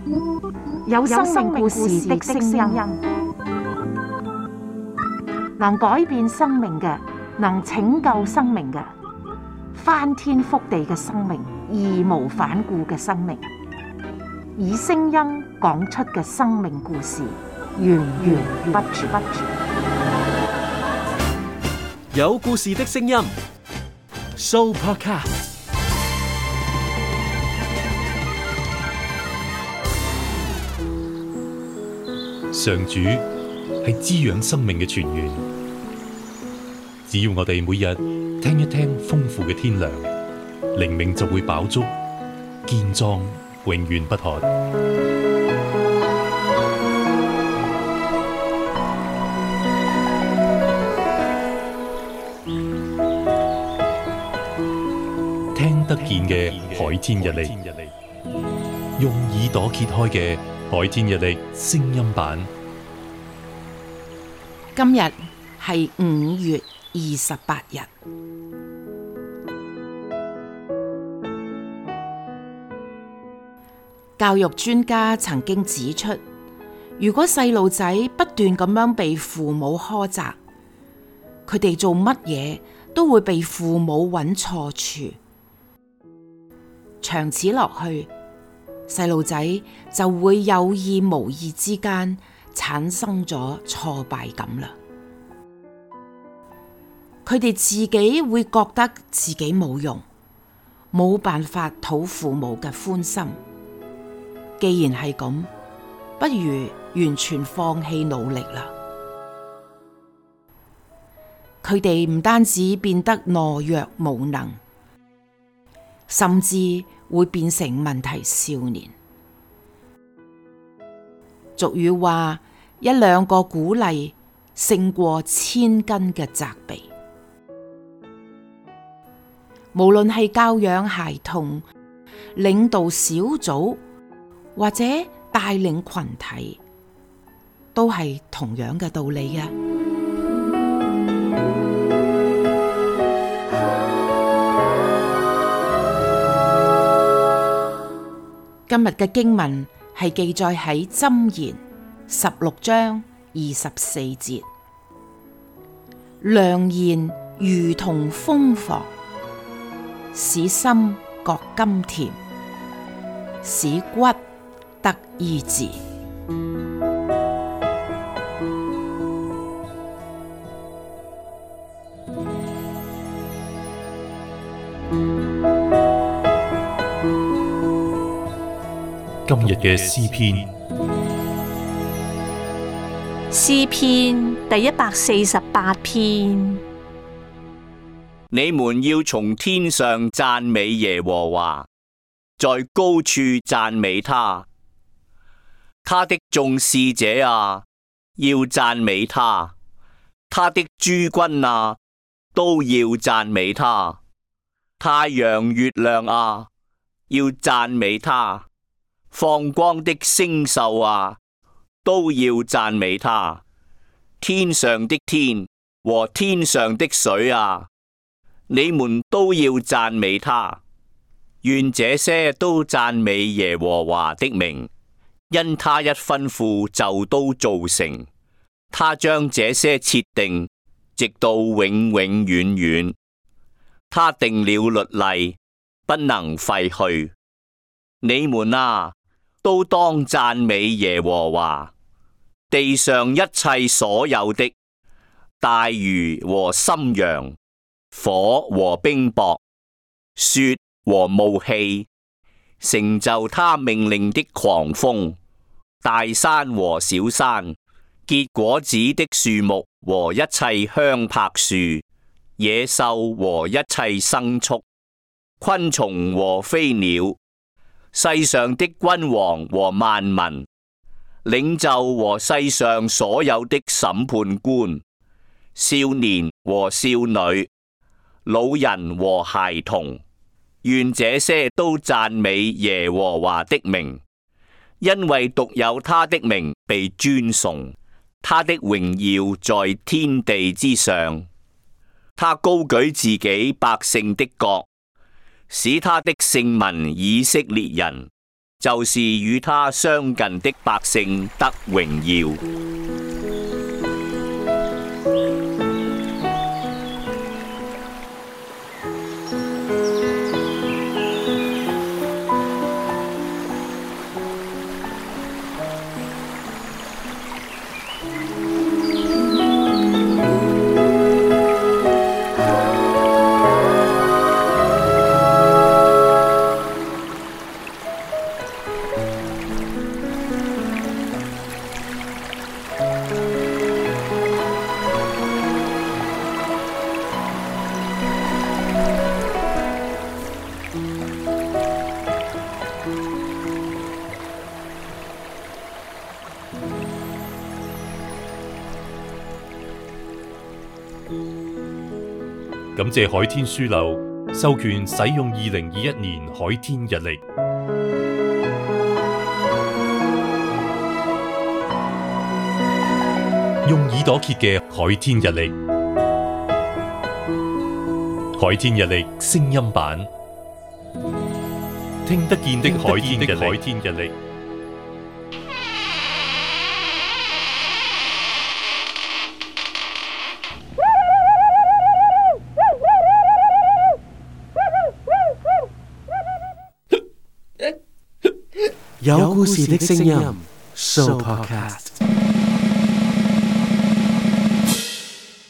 有生命故事的聲音，能改變生命嘅，能拯救生命嘅，翻天覆地嘅生命，義無反顧嘅生命，以聲音講出嘅生命故事，源源不絕。 有故事的聲音 ，Sooopodcast。 上主係滋養生命嘅泉源，只要我哋每日聽一聽豐富嘅天糧，靈命就會飽足、健壯、永遠不渴。聽得見嘅海天日曆，用耳朵揭開嘅海天日曆聲音版。 今日係5月28日。教育專家曾經指出，如果細路仔不斷咁樣被父母苛責，佢哋做乜嘢都會被父母揾錯處，長此落去，細路仔就會有意無意之間產生咗挫敗感啦。佢哋自己會覺得自己冇用，冇辦法討父母嘅歡心。既然係咁，不如完全放棄努力啦。佢哋唔單止變得懦弱無能，甚至會變成問題少年。俗語話，1-2個鼓勵勝過千斤嘅責備。無論係教養孩童、領導小組或者帶領群體，都係同樣嘅道理嘅。今日嘅經文係記載喺箴言16章24節，良言如同蜂房，使心覺甘甜，使骨得醫治。 今日嘅詩篇， 詩篇第148篇。 你們要從天上讚美耶和華，在高處讚美他。他的眾使者啊，要讚美他；他的諸軍啊，都要讚美他。太陽、月亮啊，要讚美他；放光的星宿啊，都要讚美他。天上的天和天上的水啊，你們都要讚美他。願這些都讚美耶和華的名，因他一吩咐就都造成。他將這些設定，直到永永遠遠。他定了律例，不能廢去。你們啊，都當讚美耶和華。地上一切所有的，大魚和深洋，火和冰雹，雪和霧氣，成就他命令的狂風，大山和小山，結果子的樹木和一切香柏樹，野獸和一切牲畜，昆蟲和飛鳥，世上的君王和萬民，領袖和世上所有的審判官，少年和少女，老人和孩童，願這些都讚美耶和華的名，因為獨有他的名被尊崇，他的榮耀在天地之上。他高舉自己百姓的角，使他的聖民以色列人就是與他相近的百姓得榮耀。 感謝海天書樓授權使用2021年海天日曆，用耳朵揭嘅海天日曆，海天日曆聲音版，聽得見的海天日曆。 有故事的聲音 Show Podcast。